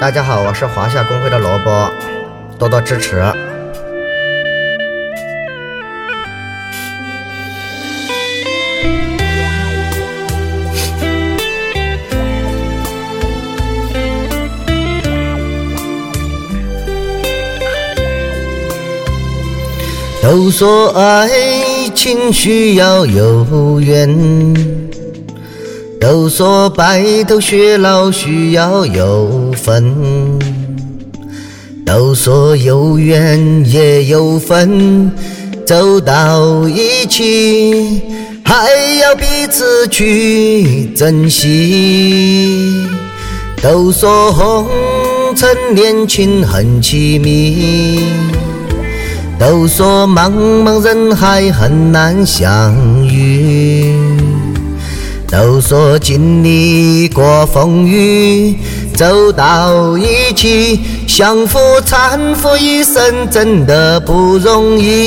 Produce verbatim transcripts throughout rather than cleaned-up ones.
大家好，我是华夏公会的萝卜，多多支持。都说爱情需要有缘，都说白头偕老需要有分，都说有缘也有分，走到一起还要彼此去珍惜。都说红尘恋情很凄迷，都说茫茫人海很难相遇，都说经历过风雨走到一起，相扶搀扶一生真的不容易。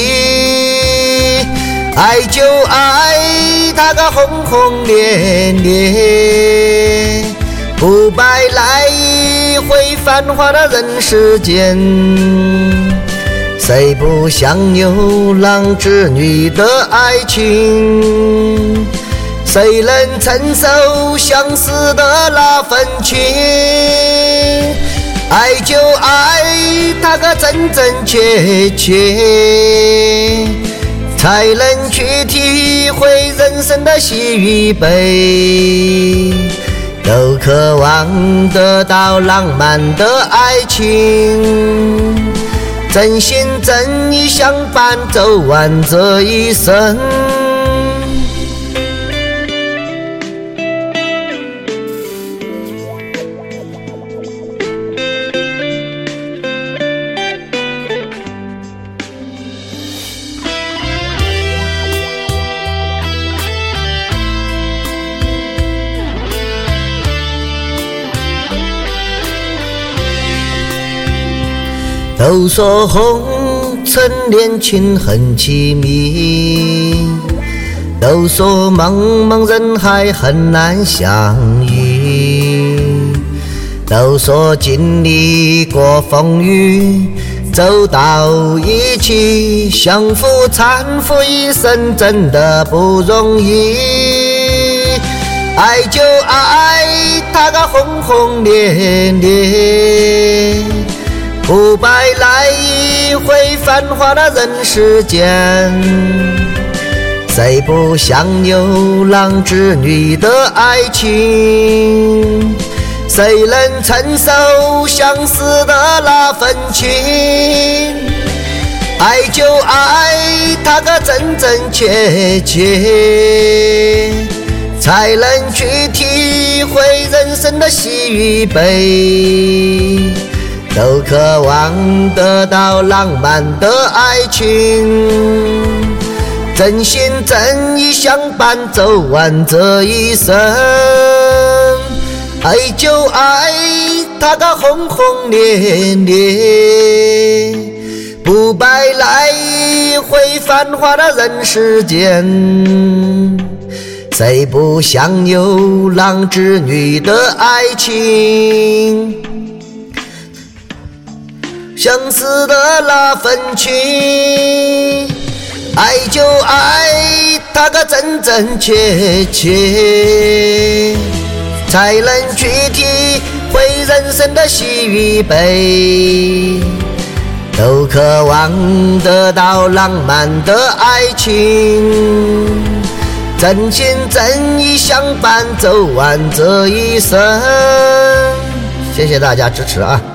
爱就爱它个轰轰烈烈，不白来一回繁华的人世间。谁不想牛郎织女的爱情？谁能承受相思的那份情？爱就爱它个真真切切，才能去体会人生的喜与悲。都渴望得到浪漫的爱情，真心真意相伴走完这一生。都说红尘恋情很凄迷，都说茫茫人海很难相遇，都说经历过风雨走到一起，相扶搀扶一生真的不容易。爱就爱它个轰轰烈烈，不白来一回繁华的人世间。谁不想牛郎织女的爱情？谁能承受相思的那份情？爱就爱它个真真切切，才能去体会人生的喜与悲。都渴望得到浪漫的爱情，真心真意相伴走完这一生。爱就爱它个轰轰烈烈，不白来一回繁华的人世间。谁不想牛郎织女的爱情？相思的那份情，爱就爱它个真真切切，才能去体会人生的喜与悲。都渴望得到浪漫的爱情，真心真意相伴走完这一生。谢谢大家支持啊！